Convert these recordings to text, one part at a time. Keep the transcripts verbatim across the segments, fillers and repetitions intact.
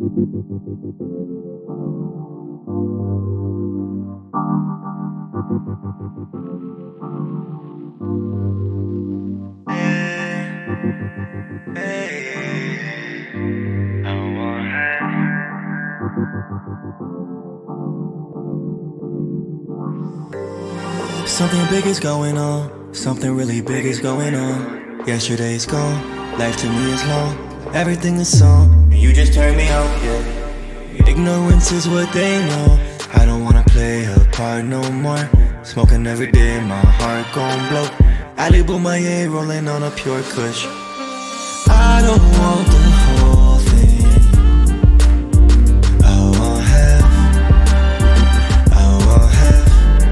Something big is going on, something really big is going on. Yesterday's gone, life to me is long. Everything is song, and you just turn me on, yeah. Ignorance is what they know. I don't wanna play a part no more. Smoking every day, my heart gon' blow. Ali Boumaier rolling on a pure kush. I don't want the whole thing, I want half, I want half.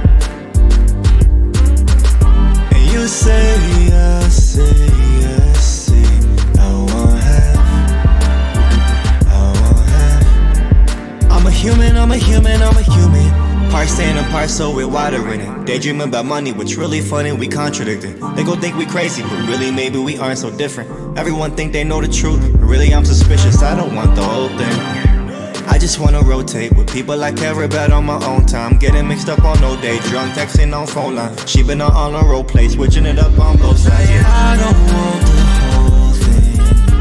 And you say, I say, I say, I want half, I want half. I'm a human, I'm a human, I'm a human. Part staying apart, so we're wider in it. Daydreaming about money, which really funny, we contradicting. They gon' think we crazy, but really maybe we aren't so different. Everyone think they know the truth, but really I'm suspicious. I don't want the whole thing. I just wanna rotate with people I care about on my own time. Getting mixed up on no day, drunk texting on phone line. She been on, on a role play, switching it up on both sides. Yeah. I don't want the whole thing,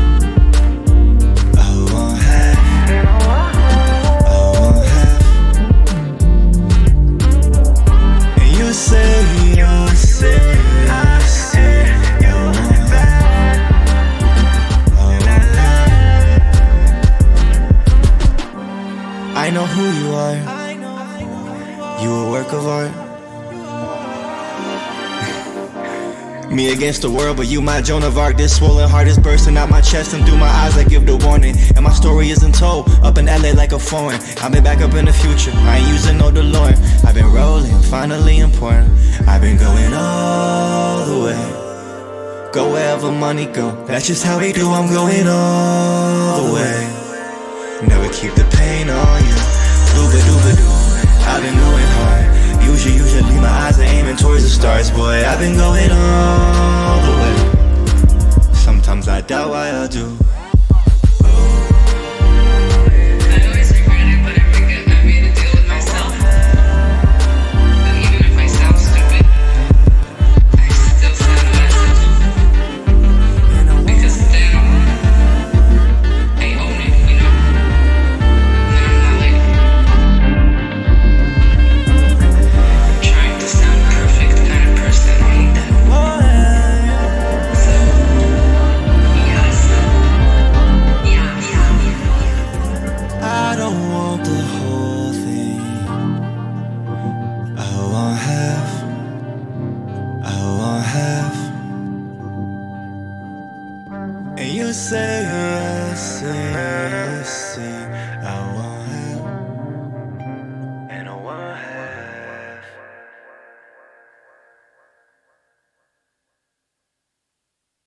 I want half, I want half. And you say, you say, I say, you want half, I want half. I know who you are, you a work of art. Me against the world, but you my Joan of Arc. This swollen heart is bursting out my chest and through my eyes I give the warning. And my story isn't told, up in L A like a foreign. I've been back up in the future, I ain't using no DeLorean. I've been rolling, finally important. I've been going all the way, go wherever money go. That's just how we do, I'm going all the way. Never keep the pain on you, dooba-dooba-doo. I've been going hard, usually, usually my eyes are aiming towards the stars. Boy, I've been going all the way. Sometimes I doubt why I do. And you say, I say, I say, I